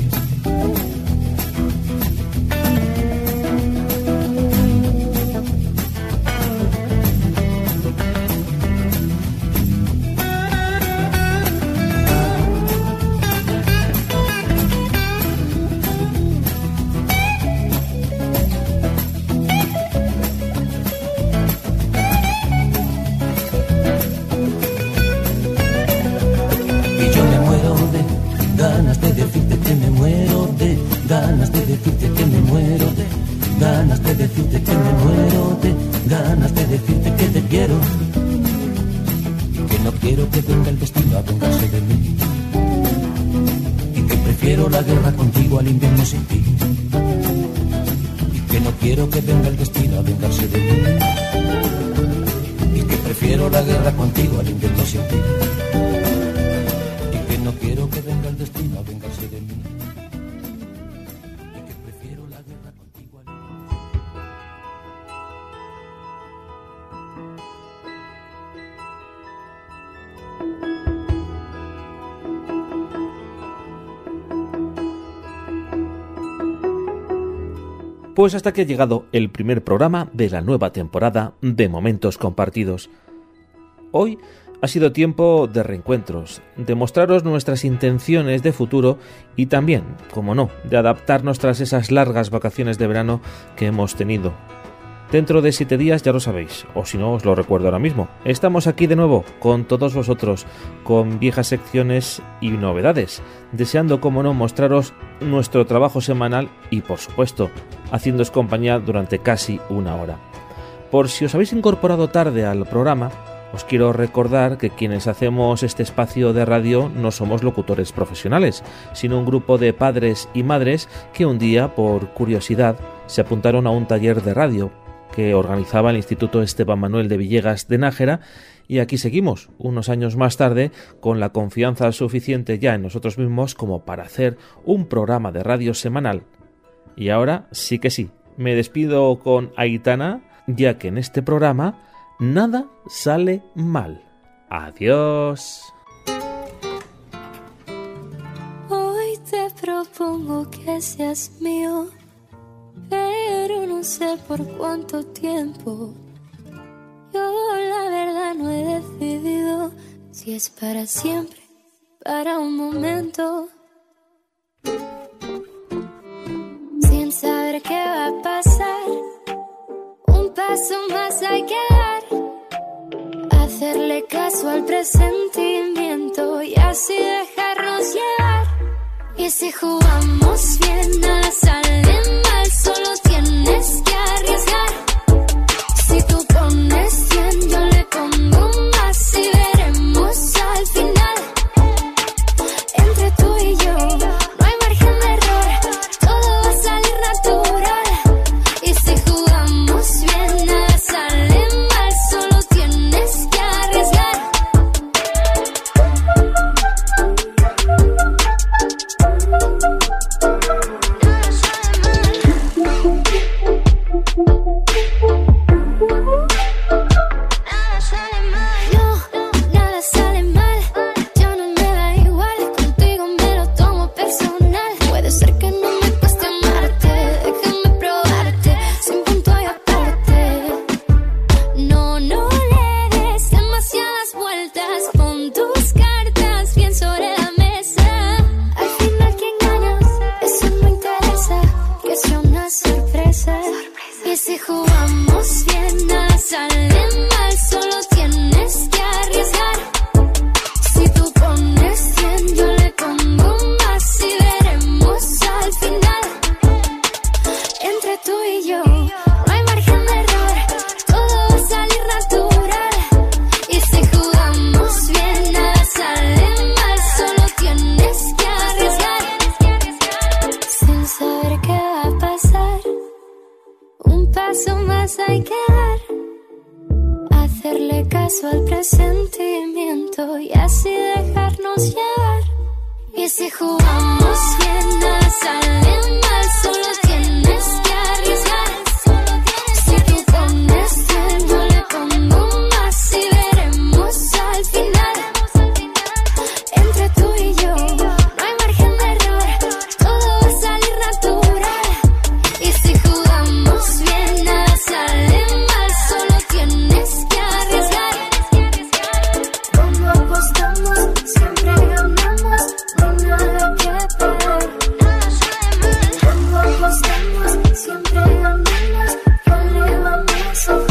Pues hasta que ha llegado el primer programa de la nueva temporada de Momentos Compartidos. Hoy ha sido tiempo de reencuentros, de mostraros nuestras intenciones de futuro y también, como no, de adaptarnos tras esas largas vacaciones de verano que hemos tenido. Dentro de 7 días ya lo sabéis, o si no os lo recuerdo ahora mismo. Estamos aquí de nuevo con todos vosotros, con viejas secciones y novedades, deseando como no mostraros nuestro trabajo semanal y por supuesto, haciéndoos compañía durante casi 1 hora. Por si os habéis incorporado tarde al programa, os quiero recordar que quienes hacemos este espacio de radio no somos locutores profesionales, sino un grupo de padres y madres que un día, por curiosidad, se apuntaron a un taller de radio que organizaba el Instituto Esteban Manuel de Villegas de Nájera, y aquí seguimos, unos años más tarde, con la confianza suficiente ya en nosotros mismos como para hacer un programa de radio semanal. Y ahora sí que sí, me despido con Aitana, ya que en este programa nada sale mal. Adiós. Hoy te propongo que seas mío, pero no sé por cuánto tiempo. Yo la verdad no he decidido si es para siempre, para un momento. Sin saber qué va a pasar, un paso más hay que dar, hacerle caso al presentimiento y así dejarnos llevar. Y si jugamos bien nada sale mal, solo tienes que arriesgar. Si tú pones 100 yo le pongo más y veremos al final. Entre tú y yo no hay margen de error, todo va a salir natural. Y si jugamos bien nada sale mal, solo tienes que arriesgar.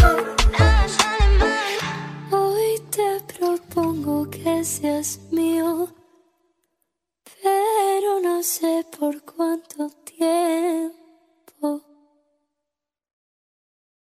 Hoy te propongo que seas mío,